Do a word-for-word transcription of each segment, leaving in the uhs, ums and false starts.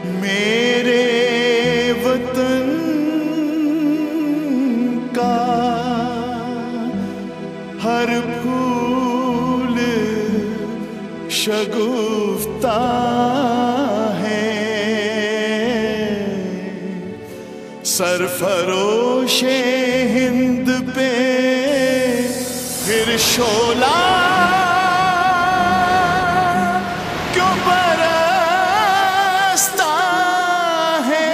मेरे वतन का हर फूल शगुफ्ता है, सरफरोशे हिंद पे फिर शोला क्यों बरसता है।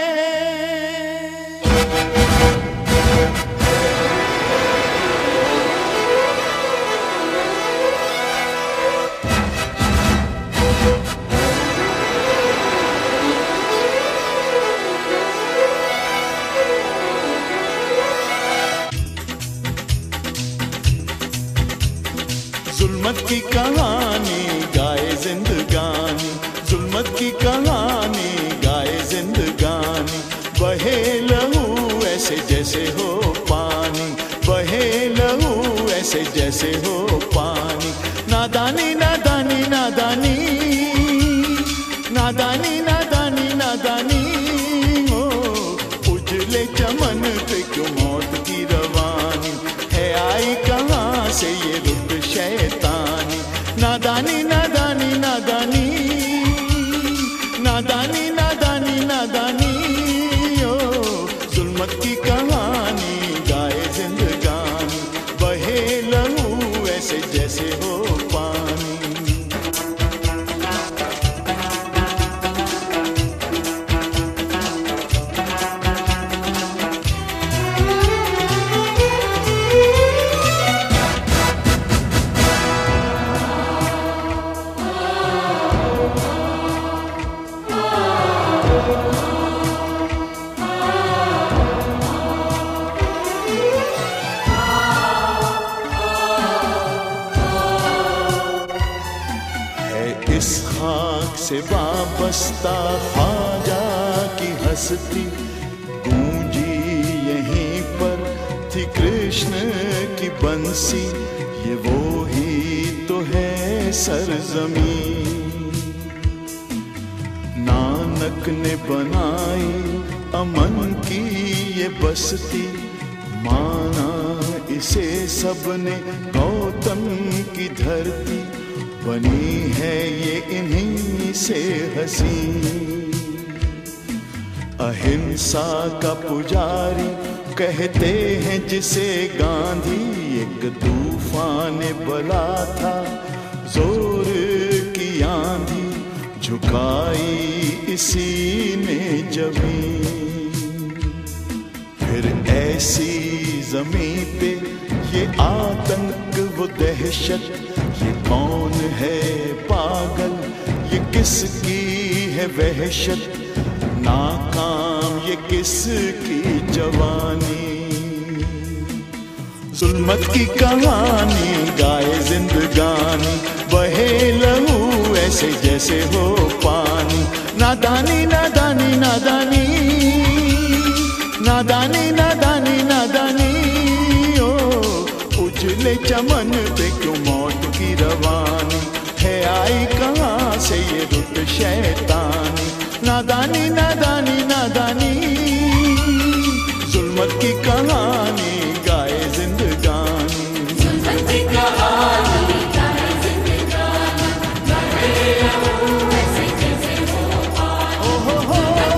जुल्मत की कहानी गाए जिंदगानी, जुल्मत की कहानी गाए जिंदगानी। बहे लहू ऐसे जैसे हो पानी, बहे लहू ऐसे जैसे हो पानी। नादानी नादानी नादानी नादानी नादानी नादानी हो, उजले चमन पे क्यों मौत की रवानी है आई कहाँ से ये रुत शैतानी। नादानी नादानी नादानी नादानी नादानी नादानी ओ, जुल्मत की कहानी गाए जिंदगानी। बहे लहू ऐसे जैसे हो पानी। इस खाक से वाबस्ता ख्वाजा की हस्ती, गूंजी यहीं पर थी कृष्ण की बंसी। ये वो ही तो है सरजमीं, नानक ने बनाई अमन की ये बस्ती। माना इसे सबने गौतम की धरती, बनी है ये इन्हीं से हसी। अहिंसा का पुजारी कहते हैं जिसे गांधी, एक तूफान बला था जोर की आंधी, झुकाई इसी ने जमीन। फिर ऐसी जमीन पे ये आतंक वो दहशत, ये कौन है पागल, ये किसकी है वहशत। नाकाम ये किसकी जवानी, जुल्मत की कहानी गाए जिंदगानी। बहे लहू ऐसे जैसे हो पानी। नादानी नादानी नादानी नादानी नादानी नादानी ओ, उजले चमन पे क्यों मौत की रवानी है आई कहाँ से ये रुत शैतानी। नादानी नादानी नादानी जुल्मत की कहानी गाए जिंदगानी। जुल्मत की कहानी गाए जिंदगानी, बहे लहू ऐसे जैसे हो पानी। ओ हो हो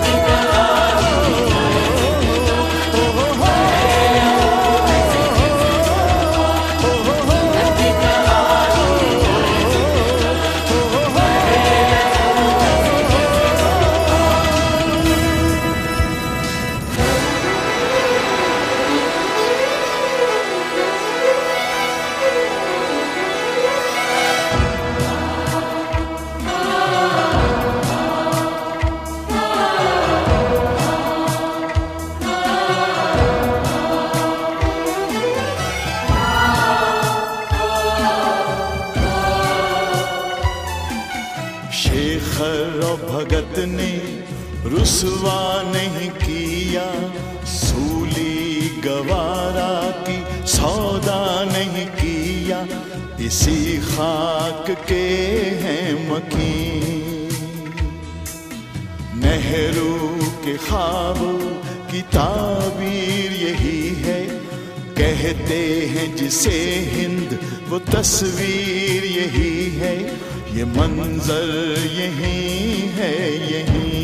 शेखर और भगत ने रुसवा नहीं किया, सूली गवारा की सौदा नहीं किया। इसी खाक के हैं मकीन, नेहरू के ख्वाबों की ताबीर यही है, कहते हैं जिसे हिंद वो तस्वीर यही है, ये मंजर यही है यही।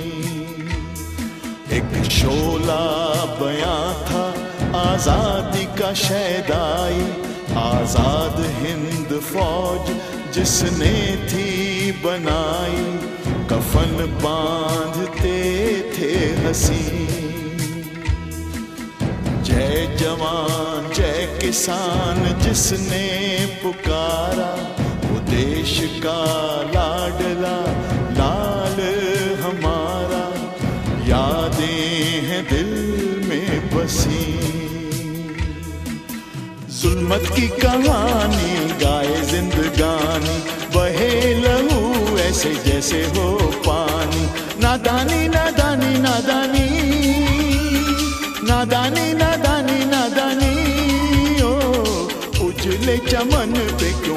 एक शोला बयां था आजादी का शैदाई, आजाद हिंद फौज जिसने थी बनाई, कफन बांधते थे हसीन। जय जवान जय किसान जिसने पुकारा, वो देश का लाडला लाल हमारा, यादें हैं दिल में बसी। जुल्मत की कहानी गाए जिंदगानी, बहे लहू ऐसे जैसे हो पानी। नादानी नादानी नादानी नादानी नादानी नादानी ओ, उजले चमन पे क्यों